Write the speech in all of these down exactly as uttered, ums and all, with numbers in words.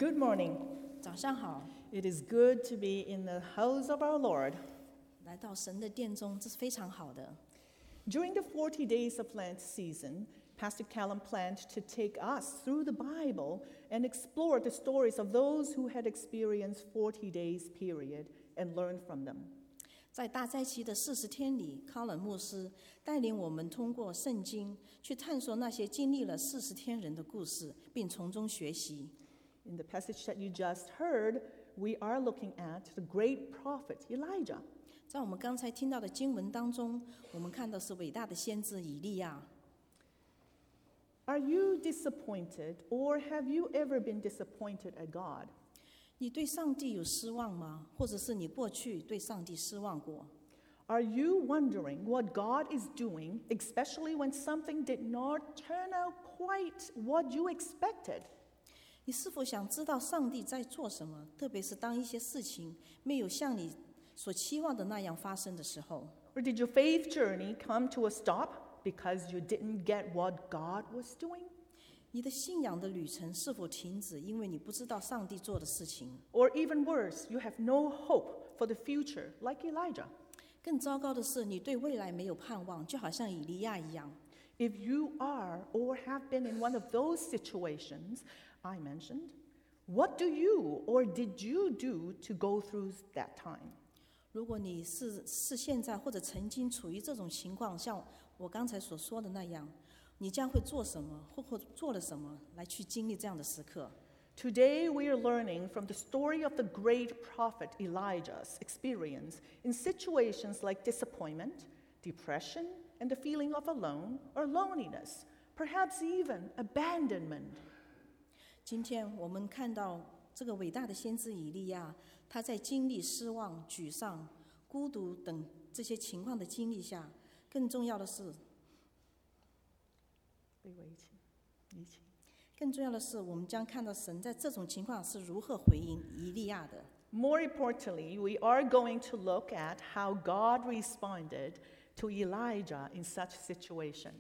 Good morning. 早上好， It is good to be in the house of our Lord. 来到神的殿中，这是非常好的。 During the forty days of Lent season, Pastor Callum planned to take us through the Bible and explore the stories of those who had experienced forty days period and learn from them. 在大灾期的四十天里，康冷牧师带领我们通过圣经去探索那些经历了四十天人的故事，并从中学习。 In the passage that you just heard, we are looking at the great prophet Elijah. 在我们刚才听到的经文当中，我们看到是伟大的先知以利亚。 Are you disappointed, or have you ever been disappointed at God? 你对上帝有失望吗？或者是你过去对上帝失望过？ Are you wondering what God is doing, especially when something did not turn out quite what you expected? 你是否想知道上帝在做什么？特别是当一些事情没有像你所期望的那样发生的时候。 Or did your faith journey come to a stop because you didn't get what God was doing? 你的信仰的旅程是否停止，因为你不知道上帝做的事情？ Or even worse, you have no hope for the future, like Elijah? 更糟糕的是，你对未来没有盼望，就好像以利亚一样。 If you are or have been in one of those situations I mentioned, what do you or did you do to go through that time? 如果你是是现在或者曾经处于这种情况，像我刚才所说的那样，你将会做什么，或或做了什么来去经历这样的时刻？ Today we are learning from the story of the great prophet Elijah's experience in situations like disappointment, depression, and the feeling of alone or loneliness, perhaps even abandonment. 今天我们看到这个伟大的先知以利亚，他在经历失望、沮丧、孤独等这些情况的经历下，更重要的是，更重要的是，我们将看到神在这种情况是如何回应以利亚的。 More importantly, we are going to look at how God responded to Elijah in such situation.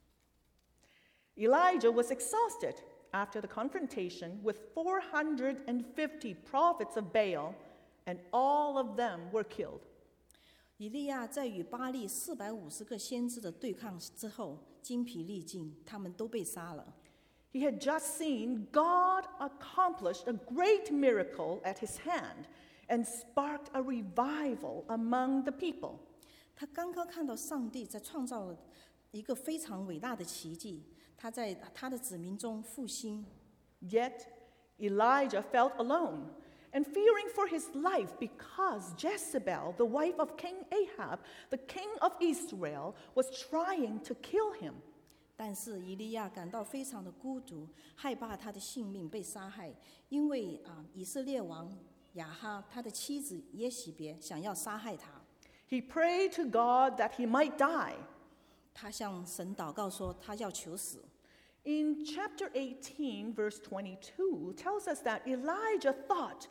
Elijah was exhausted after the confrontation with four hundred fifty prophets of Baal, and all of them were killed. 以利亚在与巴力四百五十个先知的对抗之后，精疲力尽，他们都被杀了。 He had just seen God accomplish a great miracle at his hand and sparked a revival among the people. 他刚刚看到上帝在创造了一个非常伟大的奇迹，他在他的子民中复兴。 Yet Elijah felt alone and fearing for his life because Jezebel, the wife of King Ahab, the king of Israel, was trying to kill him. 但是以利亚感到非常的孤独，害怕他的性命被杀害，因为啊，以色列王亚哈他的妻子耶洗别想要杀害他。 He prayed to God that he might die. 他向神祷告说，他要求死。 In chapter eighteen, verse twenty-two, tells us that Elijah thought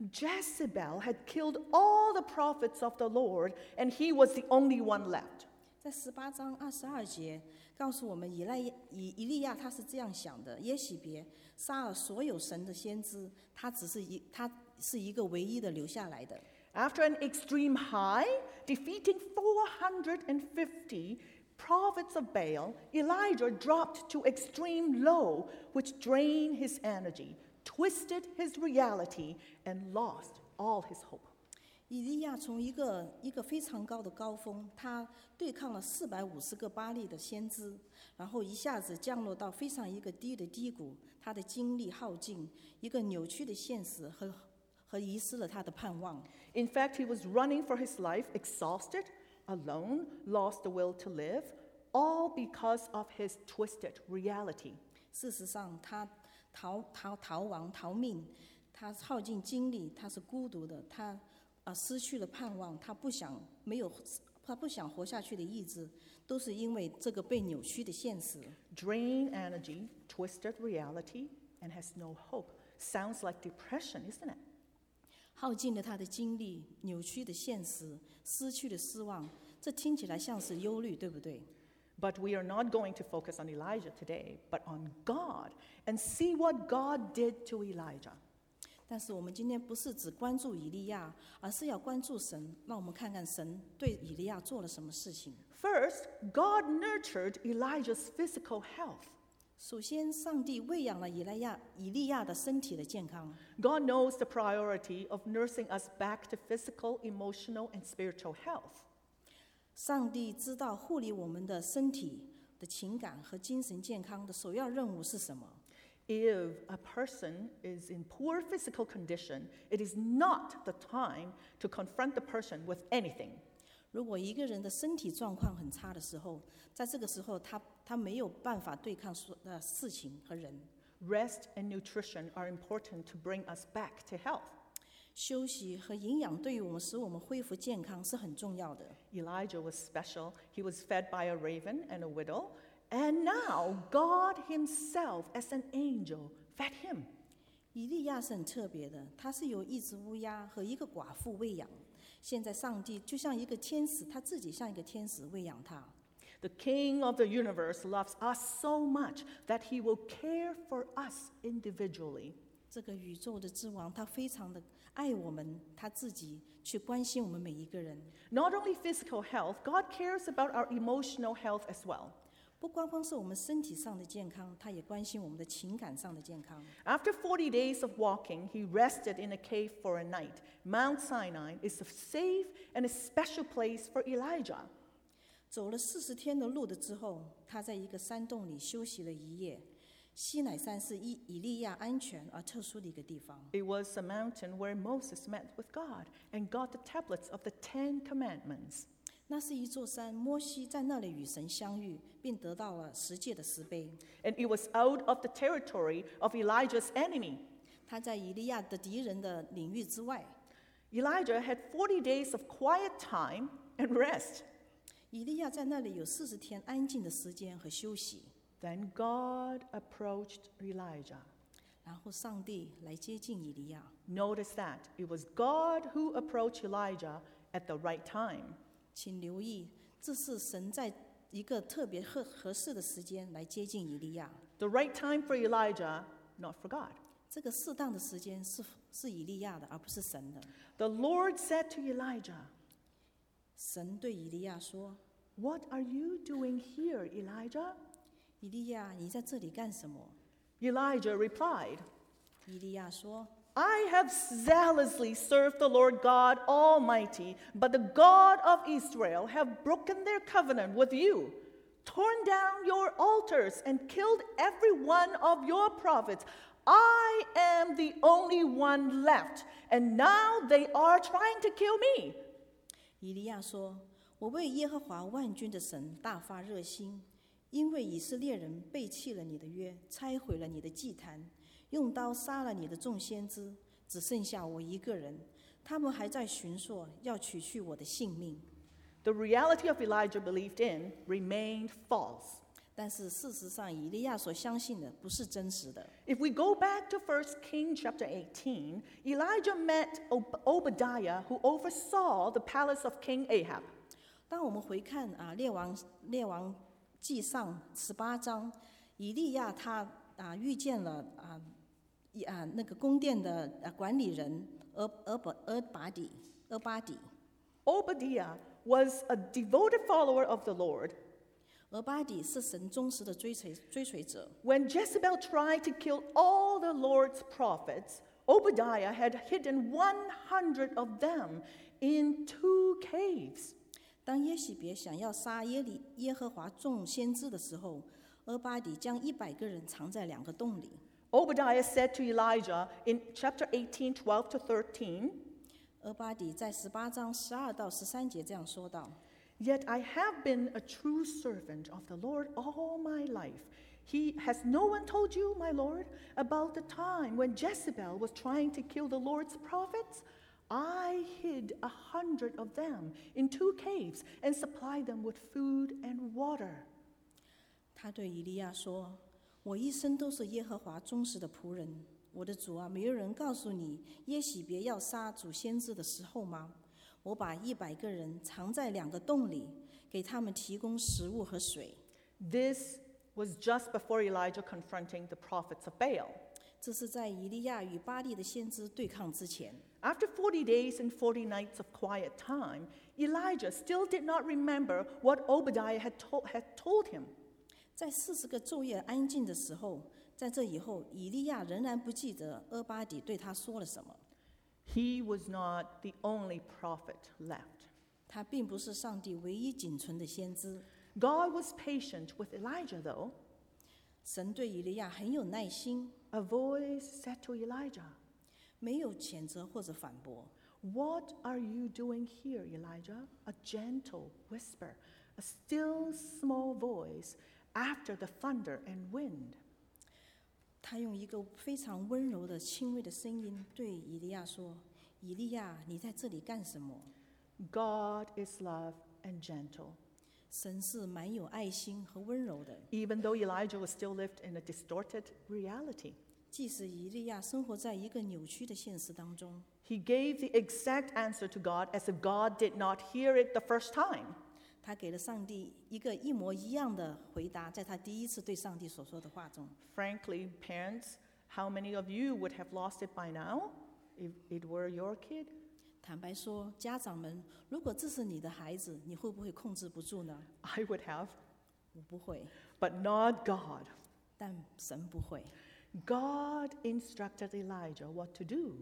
Jezebel had killed all the prophets of the Lord, and he was the only one left. 在十八章二十二节告诉我们，以利以以利亚他是这样想的：耶洗别杀了所有神的先知，他只是一他是一个唯一的留下来的。 After an extreme high, defeating four hundred fifty prophets of Baal, Elijah dropped to extreme low, which drained his energy, twisted his reality, and lost all his hope. 以利亚从一个一个非常高的高峰，他对抗了四百五十个巴力的先知，然后一下子降落到非常一个低的低谷，他的精力耗尽，一个扭曲的现实和和遗失了他的盼望。 In fact, he was running for his life, exhausted, alone, lost the will to live, all because of his twisted reality. 事实上，他逃逃逃亡逃命，他耗尽精力，他是孤独的，他啊失去了盼望，他不想没有他不想活下去的意志，都是因为这个被扭曲的现实。 Drained energy, twisted reality, and has no hope. Sounds like depression, isn't it? 耗尽了他的精力，扭曲的现实，失去了希望，这听起来像是忧虑，对不对？ But we are not going to focus on Elijah today, but on God and see what God did to Elijah. 但是我们今天不是只关注以利亚，而是要关注神。让我们看看神对以利亚做了什么事情。 First, God nurtured Elijah's physical health. 首先，上帝喂养了以利亚以利亚的身体的健康。 God knows the priority of nursing us back to physical, emotional, and spiritual health. 上帝知道护理我们的身体的情感和精神健康的首要任务是什么。 If a person is in poor physical condition, it is not the time to confront the person with anything. 如果一个人的身体状况很差的时候，在这个时候他他没有办法对抗所呃事情和人。 Rest and nutrition are important to bring us back to health. 休息和营养对于我们使我们恢复健康是很重要的。 Elijah was special. He was fed by a raven and a widow, and now God himself as an angel fed him. 以利亚是很特别的，他是由一只乌鸦和一个寡妇喂养。现在上帝就像一个天使，他自己像一个天使喂养他。 The King of the universe loves us so much that he will care for us individually. 这个宇宙的之王，他非常的爱我们，他自己去关心我们每一个人。 Not only physical health, God cares about our emotional health as well. 不光光是我们身体上的健康，他也关心我们的情感上的健康。 After forty days of walking, he rested in a cave for a night. Mount Sinai is a safe and a special place for Elijah. 走了四十天的路的之后，他在一个山洞里休息了一夜。西乃山是以以利亚安全而特殊的一个地方。 It was a mountain where Moses met with God and got the tablets of the Ten Commandments. 那是一座山，摩西在那里与神相遇，并得到了十诫的石碑。 And it was out of the territory of Elijah's enemy. 他在以利亚的敌人的领域之外。 Elijah had forty days of quiet time and rest. 以利亚在那里有四十天安静的时间和休息。 Then God approached Elijah. 然后上帝来接近以利亚。 Notice that it was God who approached Elijah at the right time. 请留意，这是神在一个特别合合适的时间来接近以利亚。 The right time for Elijah, not for God. 这个适当的时间是是以利亚的，而不是神的。 The Lord said to Elijah, 神对以利亚说 "What are you doing here, Elijah?" 以利亚，你在这里干什么？ Elijah replied, 以利亚说 I have zealously served the Lord God Almighty, but the God of Israel have broken their covenant with you, torn down your altars, and killed every one of your prophets. I am the only one left, and now they are trying to kill me. 以利亚说：“我为耶和华万军的神大发热心，因为以色列人背弃了你的约，拆毁了你的祭坛，用刀杀了你的众先知，只剩下我一个人。他们还在寻索，要取去我的性命。” The reality of Elijah believed in remained false. 但是事实上，以利亚所相信的不是真实的。 If we go back to First Kings chapter eighteen, Elijah met Ob- Obadiah, who oversaw the palace of King Ahab. 当我们回看啊，《列王列王记上》十八章，以利亚他啊遇见了啊一啊那个宫殿的啊管理人俄俄巴俄巴底俄巴底。 Obadiah was a devoted follower of the Lord. 俄巴底是神忠实的追随追随者。 When Jezebel tried to kill all the Lord's prophets, Obadiah had hidden one hundred of them in two caves. 当耶洗别想要杀耶利耶和华众先知的时候，俄巴底将一百个人藏在两个洞里。 Obadiah said to Elijah in chapter eighteen, twelve to thirteen, 俄巴底在十八章十二到十三节这样说道。 Yet I have been a true servant of the Lord all my life. He has no one told you, my Lord, about the time when Jezebel was trying to kill the Lord's prophets? I hid a hundred of them in two caves and supplied them with food and water. 他对以利亚说：“我一生都是耶和华忠实的仆人。我的主啊，没有人告诉你耶洗别要杀主先知的时候吗？我把一百个人藏在两个洞里，给他们提供食物和水。” This was just before Elijah confronting the prophets of Baal. 这是在以利亚与巴利的先知对抗之前。 After forty days and forty nights of quiet time, Elijah still did not remember what Obadiah had, to- had told him. 在四十个昼夜安静的时候，在这以后，以利亚仍然不记得俄巴底对他说了什么。 He was not the only prophet left. 他并不是上帝唯一仅存的先知。 God was patient with Elijah, though. 神对以利亚很有耐心， A voice said to Elijah, 没有谴责或者反驳。 "What are you doing here, Elijah?" A gentle whisper, a still small voice after the thunder and wind. 他用一个非常温柔的、轻微的声音对以利亚说：“以利亚，你在这里干什么？ God is love and gentle. 神是蛮有爱心和温柔的。 Even though Elijah was still lived in a distorted reality, 即使以利亚生活在一个扭曲的现实当中， he gave the exact answer to God as if God did not hear it the first time. 他给了上帝一个一模一样的回答，在他第一次对上帝所说的话中。 Frankly, parents, how many of you would have lost it by now if it were your kid? 坦白说，家长们，如果这是你的孩子，你会不会控制不住呢？ I would have, 我不会， but not God. 但神不会。 God instructed Elijah what to do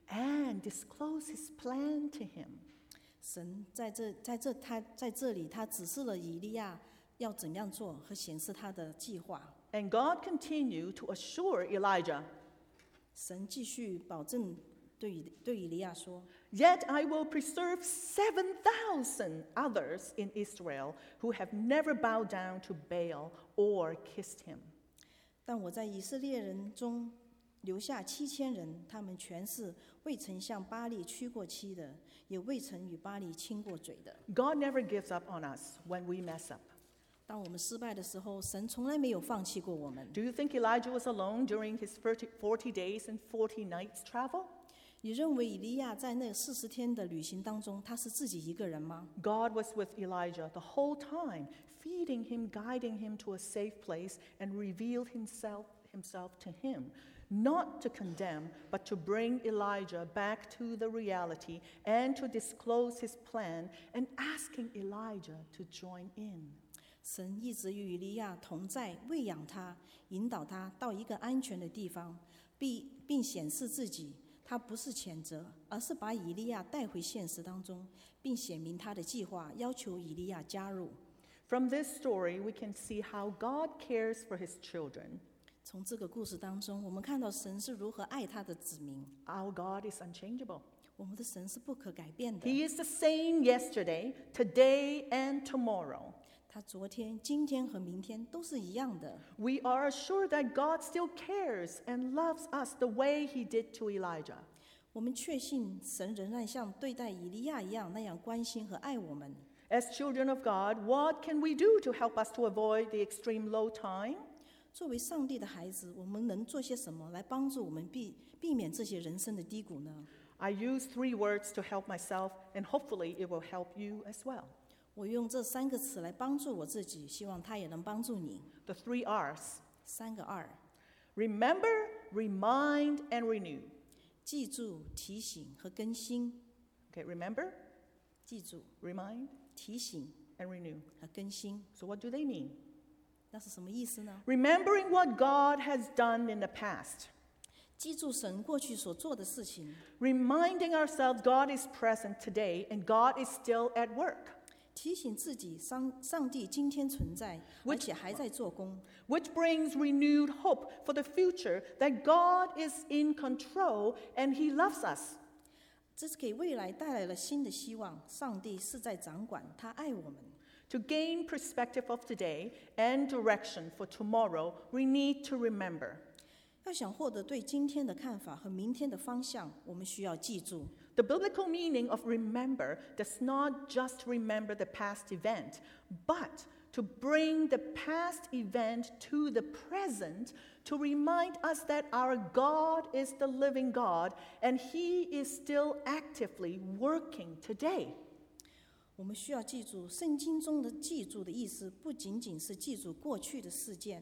and disclosed his plan to him. 神在这在这他在这里，他指示了以利亚要怎样做和显示他的计划。 And God continued to assure Elijah, 神继续保证对以对以利亚说 "Yet I will preserve seven thousand others in Israel who have never bowed down to Baal or kissed him." 但我在以色列人中留下七千人，他们全是未曾向巴利屈过膝的，也未曾与巴利亲过嘴的。 God never gives up on us when we mess up. 当我们失败的时候，神从来没有放弃过我们。 Do you think Elijah was alone during his forty days and forty nights travel? 你认为以利亚在那四十天的旅行当中，他是自己一个人吗？ God was with Elijah the whole time, feeding him, guiding him to a safe place, and revealed himself, himself to him, not to condemn, but to bring Elijah back to the reality and to disclose his plan, and asking Elijah to join in. 神一直与以利亚同在，喂养他，引导他到一个安全的地方，并并显示自己。他不是谴责，而是把以利亚带回现实当中，并显明他的计划，要求以利亚加入。 From this story, we can see how God cares for his children. 从这个故事当中，我们看到神是如何爱他的子民。 Our God is unchangeable. 我们的神是不可改变的， He is the same yesterday, today, and tomorrow. 他昨天、今天和明天都是一样的。 We are assured that God still cares and loves us the way he did to Elijah. 我们确信神仍然像对待以利亚一样那样关心和爱我们。 As children of God, what can we do to help us to avoid the extreme low time? 作为上帝的孩子，我们能做些什么来帮助我们避避免这些人生的低谷呢？ I use three words to help myself, and hopefully it will help you as well. 我用这三个词来帮助我自己，希望它也能帮助你。 The three R's: 三个二： remember, remind, and renew. 记住、提醒和更新。 Okay, remember, 记住、 remind, 提醒 and renew. 和更新， So what do they mean? 那是什么意思呢？ Remembering what God has done in the past. 记住神过去所做的事情， Reminding ourselves God is present today and God is still at work. 提醒自己上上帝今天存在，而且还在做工。 Which brings renewed hope for the future that God is in control and he loves us. 这是给未来带来了新的希望。上帝是在掌管，他爱我们。 To gain perspective of today and direction for tomorrow, we need to remember. 要想获得对今天的看法和明天的方向，我们需要记住。 The biblical meaning of remember does not just remember the past event, but to bring the past event to the present, to remind us that our God is the living God and he is still actively working today. 我们需要记住，圣经中的记住的意思不仅仅是记住过去的事件，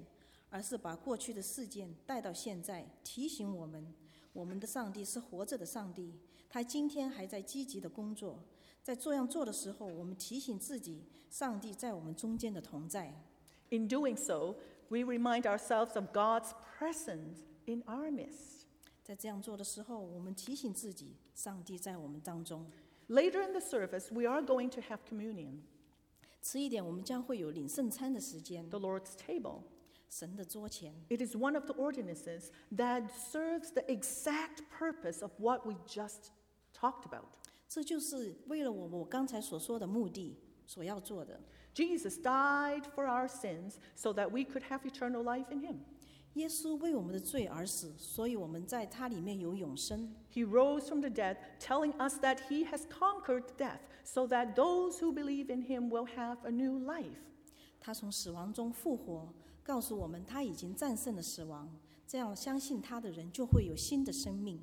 而是把过去的事件带到现在，提醒我们，我们的上帝是活着的上帝，他今天还在积极的工作。在这样做的时候，我们提醒自己，上帝在我们中间的同在。 In doing so, we remind ourselves of God's presence in our midst. 在这样做的时候，我们提醒自己，上帝在我们当中。 Later in the service, we are going to have communion, 迟一点，我们将会有领圣餐的时间， the Lord's table. 神的桌前。 It is one of the ordinances that serves the exact purpose of what we just talked about. 这就是为了我我刚才所说的目的所要做的。 Jesus died for our sins so that we could have eternal life in him. 耶稣为我们的罪而死，所以我们在他里面有永生。 He rose from the dead, telling us that he has conquered death so that those who believe in him will have a new life. 他从死亡中复活，告诉我们他已经战胜了死亡，这样相信他的人就会有新的生命。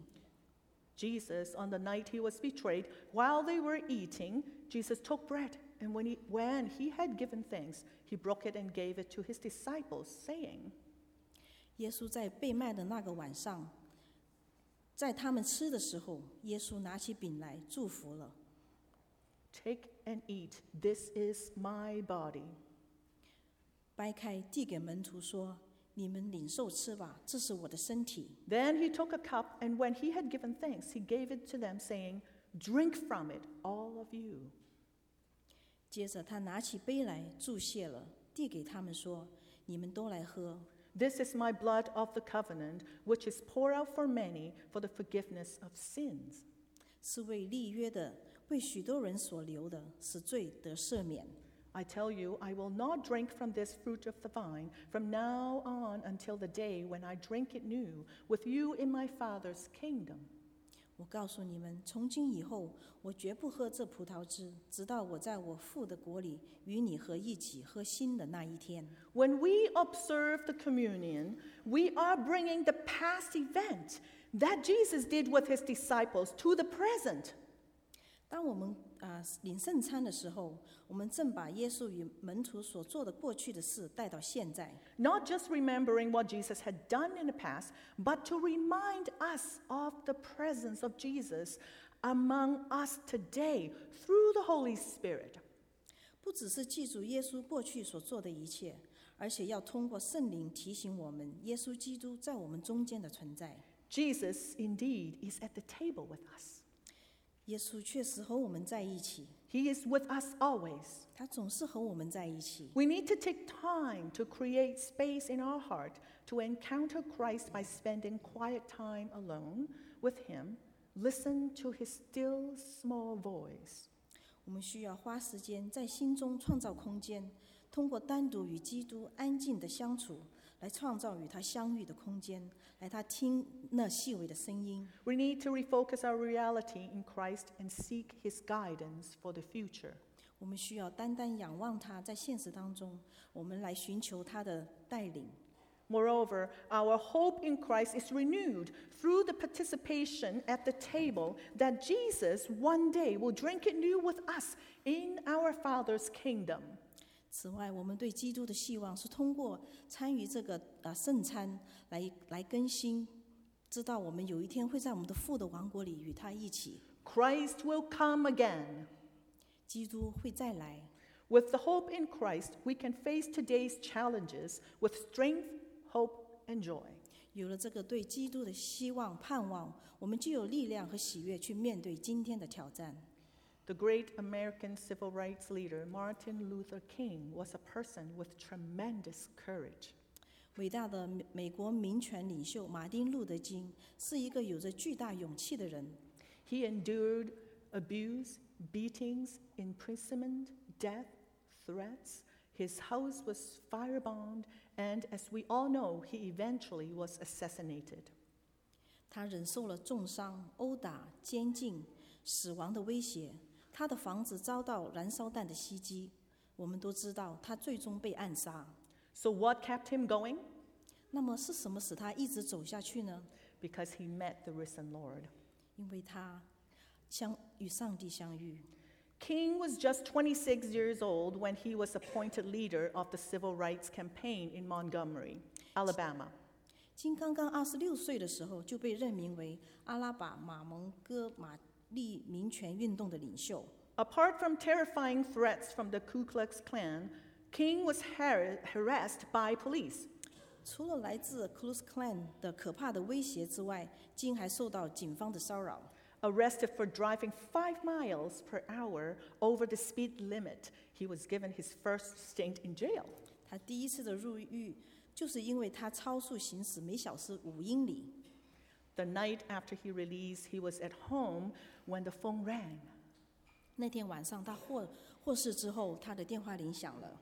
Jesus, on the night he was betrayed, while they were eating, Jesus took bread, and when he, when he had given thanks, he broke it and gave it to his disciples, saying, 耶稣在被卖的那个晚上，在他们吃的时候，耶稣拿起饼来祝福了， Take and eat, this is my body. 掰开递给门徒说：“你们领受吃吧，这是我的身体。” Then he took a cup, and when he had given thanks, he gave it to them, saying, Drink from it, all of you. 接着他拿起杯来祝谢了，递给他们说：“你们都来喝， This is my blood of the covenant, which is poured out for many for the forgiveness of sins. 是为立约的，为许多人所流的，使罪得赦免。” I tell you, I will not drink from this fruit of the vine from now on until the day when I drink it new with you in my Father's kingdom. 我告诉你们，从今以后，我绝不喝这葡萄汁，直到我在我父的国里与你合一起喝新的那一天。 When we observe the communion, we are bringing the past event that Jesus did with his disciples to the present. 当我们啊、呃、领圣餐的时候，我们正把耶稣与门徒所做的过去的事带到现在。 Not just remembering what Jesus had done in the past, but to remind us of the presence of Jesus among us today through the Holy Spirit. 不只是记住耶稣过去所做的一切，而且要通过圣灵提醒我们，耶稣基督在我们中间的存在。 Jesus indeed is at the table with us. 耶稣确实和我们在一起， He is with us always. 他总是和我们在一起。 We need to take time to create space in our heart to encounter Christ by spending quiet time alone with him, listen to his still small voice. 我们需要花时间在心中创造空间，通过单独与基督安静的相处，来创造与他相遇的空间，来他听那细微的声音。 We need to refocus our reality in Christ and seek his guidance for the future. 我们需要单单仰望他，在现实当中，我们来寻求他的带领。 Moreover, our hope in Christ is renewed through the participation at the table that Jesus one day will drink it new with us in our Father's kingdom. 此外，我们对基督的希望是通过参与这个啊圣餐来来更新，知道我们有一天会在我们的父的王国里与他一起。 Christ will come again. 基督会再来。 With the hope in Christ, we can face today's challenges with strength, hope, and joy. 有了这个对基督的希望、盼望，我们就有力量和喜悦去面对今天的挑战。 The great American civil rights leader Martin Luther King was a person with tremendous courage. 伟大的美美国民权领袖马丁·路德·金是一个有着巨大勇气的人。 He endured abuse, beatings, imprisonment, death, threats. His house was firebombed, and as we all know, he eventually was assassinated. 他忍受了重伤、殴打、监禁、死亡的威胁。他的房子遭到燃烧弹的袭击。我们都知道，他最终被暗杀。 So what kept him going? 那么是什么使他一直走下去呢？ Because he met the risen Lord. 因为他相与上帝相遇。 King was just twenty-six years old when he was appointed leader of the civil rights campaign in Montgomery. Alabama. 金刚刚二十六岁的时候，就被任命为阿拉巴马蒙哥马利民权运动的领袖。 Apart from terrifying threats from the Ku Klux Klan, King was har- harassed by police. 除了来自 Ku Klux Klan 的可怕的威胁之外，金还受到警方的骚扰。 Arrested for driving five miles per hour over the speed limit, he was given his first stint in jail. 他第一次的入狱，就是因为他超速行驶每小时五英里。 The night after he released, he was at home when the phone rang. 那天晚上，他获获释之后，他的电话铃响了。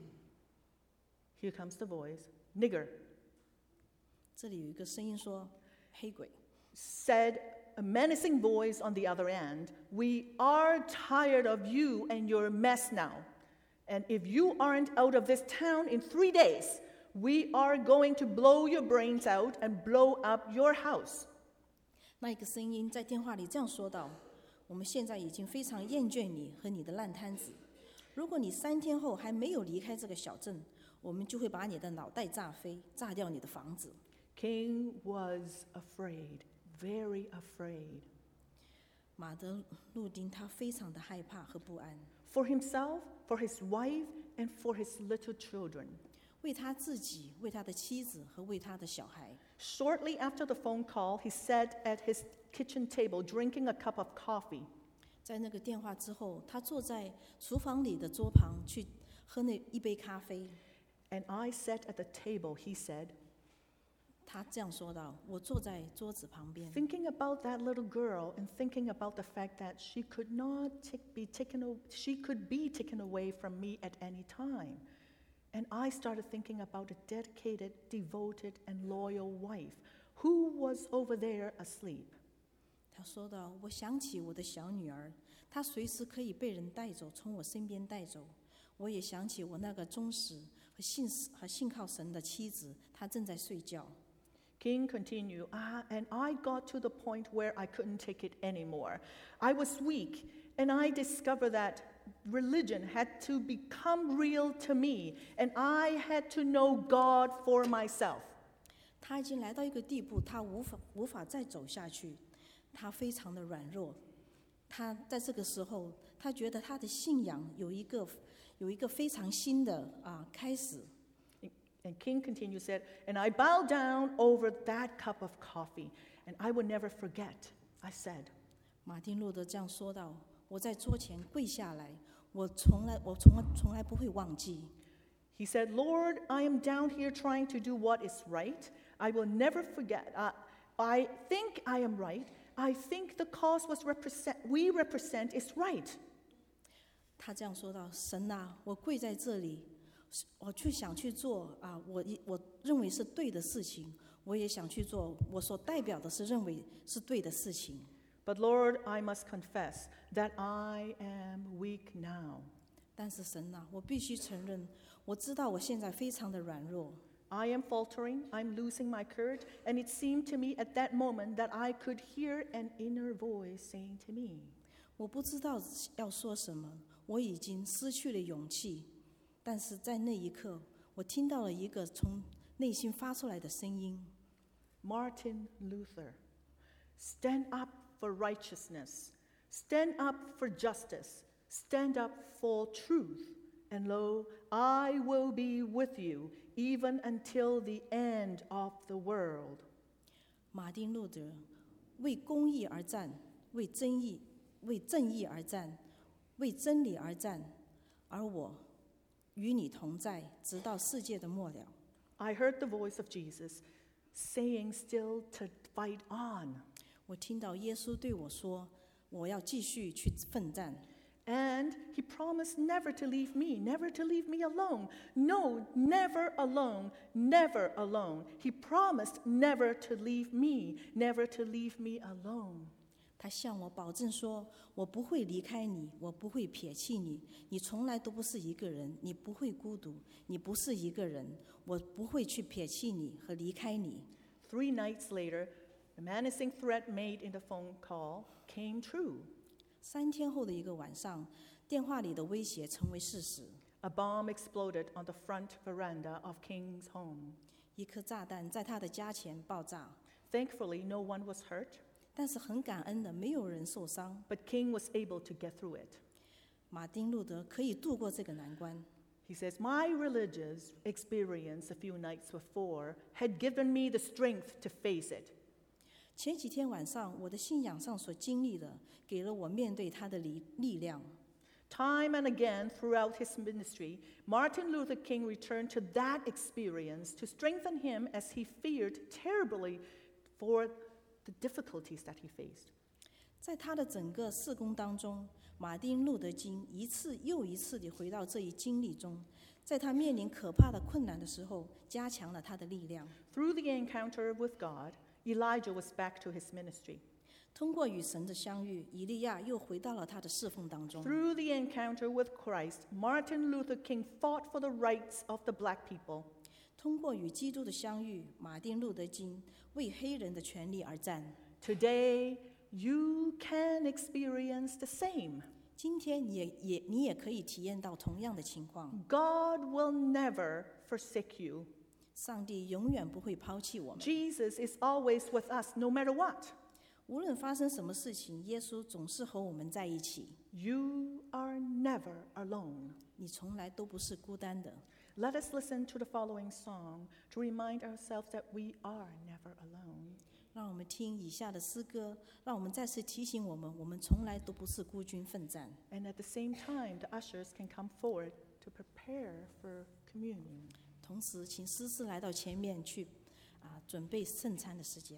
Here comes the voice, "Nigger," 这里有一个声音说：“黑鬼。” said a menacing voice on the other end, "We are tired of you and your mess now. And if you aren't out of this town in three days, we are going to blow your brains out and blow up your house." 那一个声音在电话里这样说道：“我们现在已经非常厌倦你和你的烂摊子。如果你三天后还没有离开这个小镇，我们就会把你的脑袋炸飞，炸掉你的房子。” King was afraid, very afraid. 马德路丁他非常的害怕和不安， For himself, for his wife, and for his little children. 为他自己、为他的妻子和为他的小孩。 Shortly after the phone call, he sat at his kitchen table drinking a cup of coffee. 在那个电话之后，他坐在厨房里的桌旁去喝那一杯咖啡。 And I sat at the table, he said, 他这样说道：“我坐在桌子旁边， thinking about that little girl and thinking about the fact that she could not t- be taken a- she could be taken away from me at any time. And I started thinking about a dedicated, devoted, and loyal wife who was over there asleep. 他说道：“我想起我的小女儿，她随时可以被人带走，从我身边带走。我也想起我那个忠实和信和信靠神的妻子，她正在睡觉。” King continued, ah, and I got to the point where I couldn't take it anymore. I was weak, and I discovered that religion had to become real to me, and I had to know God for myself. 他已经来到一个地步，他无法无法再走下去，他非常的软弱。他在这个时候，他觉得他的信仰有一个有一个非常新的啊开始。 And King continued, said, and I bowed down over that cup of coffee, and I will never forget, I said. 马丁路德这样说道：“我在桌前跪下来，我从来我从来从来不会忘记。” He said, Lord, I am down here trying to do what is right. I will never forget. Uh, I think I am right. I think the cause was represent, we represent is right. 他这样说道：“神啊，我跪在这里。”我去想去做啊，我我认为是对的事情，我也想去做我所代表的是认为是对的事情。 But Lord, I must confess that I am weak now. 但是神啊，我必须承认，我知道我现在非常的软弱。 I am faltering, I'm losing my courage, and it seemed to me at that moment that I could hear an inner voice saying to me. 我不知道要说什么，我已经失去了勇气。但是在那一刻，我听到了一个从内心发出来的声音。 Martin Luther, stand up for righteousness, stand up for justice, stand up for truth, and lo, I will be with you even until the end of the world. 马丁路德为公义而战，为正义、为正义而战，为真理而战，而我与你同在，直到世界的末了。 I heard the voice of Jesus saying still to fight on. 我听到耶稣对我说：“我要继续去奋战。” And he promised never to leave me, never to leave me alone. No, never alone, never alone. He promised never to leave me, never to leave me alone. 他向我保证说：“我不会离开你，我不会撇弃你。你从来都不是一个人，你不会孤独，你不是一个人。我不会去撇弃你和离开你。” Three nights later, the menacing threat made in the phone call came true. 三天后的一个晚上，电话里的威胁成为事实。 A bomb exploded on the front veranda of King's home. 一颗炸弹在他的家前爆炸， Thankfully, no one was hurt, 但是很感恩的，没有人受伤。 but King was able to get through it. 马丁路德可以度过这个难关。 He says, my religious experience a few nights before had given me the strength to face it. 前几天晚上，我的信仰上所经历的，给了我面对他的力力量。 Time and again throughout his ministry, Martin Luther King returned to that experience to strengthen him as he feared terribly for the difficulties that he faced. 在他的整个事工当中，马丁路德金一次又一次地回到这一经历中，在他面临可怕的困难的时候，加强了他的力量。 Through the encounter with God, Elijah was back to his ministry. 通过与神的相遇，以利亚又回到了他的侍奉当中。 Through the encounter with Christ, Martin Luther King fought for the rights of the black people. 通过与基督的相遇，马丁路德金为黑人的权利而战。 Today, you can experience the same. 今天你也也你也可以体验到同样的情况。 God will never forsake you. 上帝永远不会抛弃我们。 Jesus is always with us, no matter what. 无论发生什么事情，耶稣总是和我们在一起。 You are never alone. 你从来都不是孤单的。 Let us listen to the following song to remind ourselves that we are never alone. 让我们听以下的诗歌，让我们再次提醒我们，我们从来都不是孤军奋战。 And at the same time, the ushers can come forward to prepare for communion. 同时，请诗诗来到前面去，啊，准备圣餐的时间。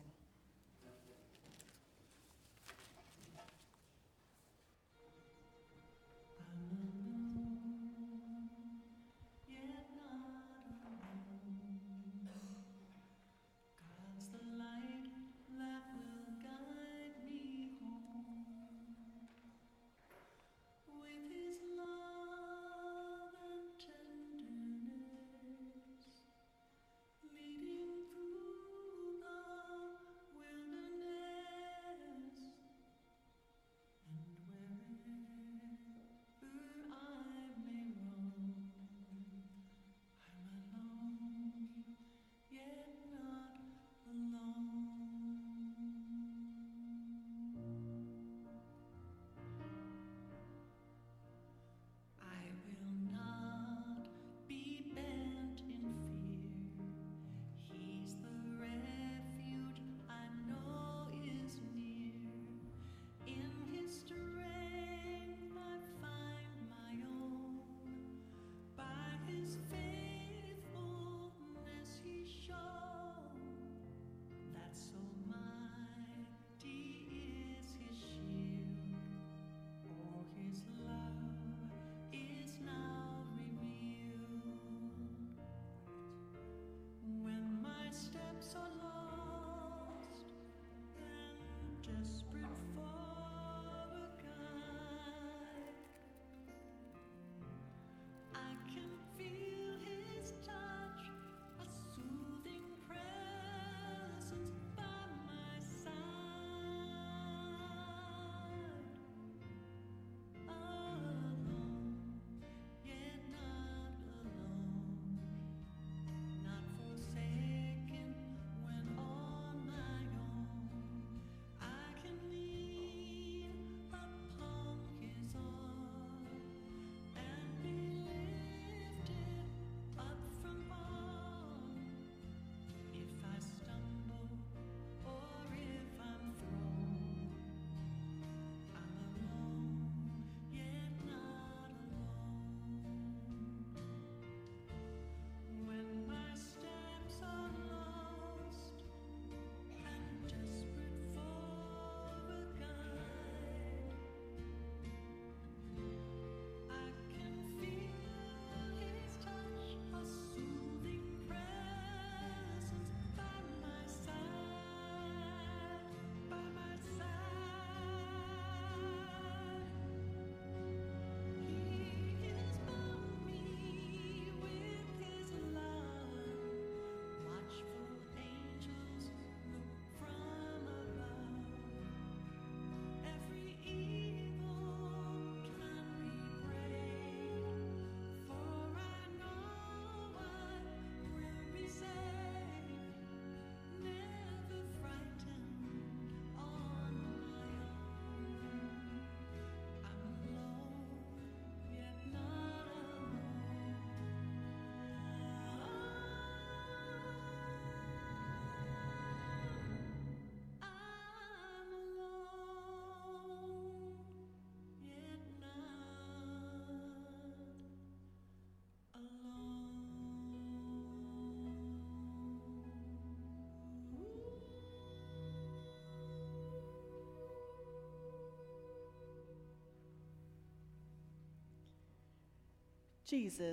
Jesus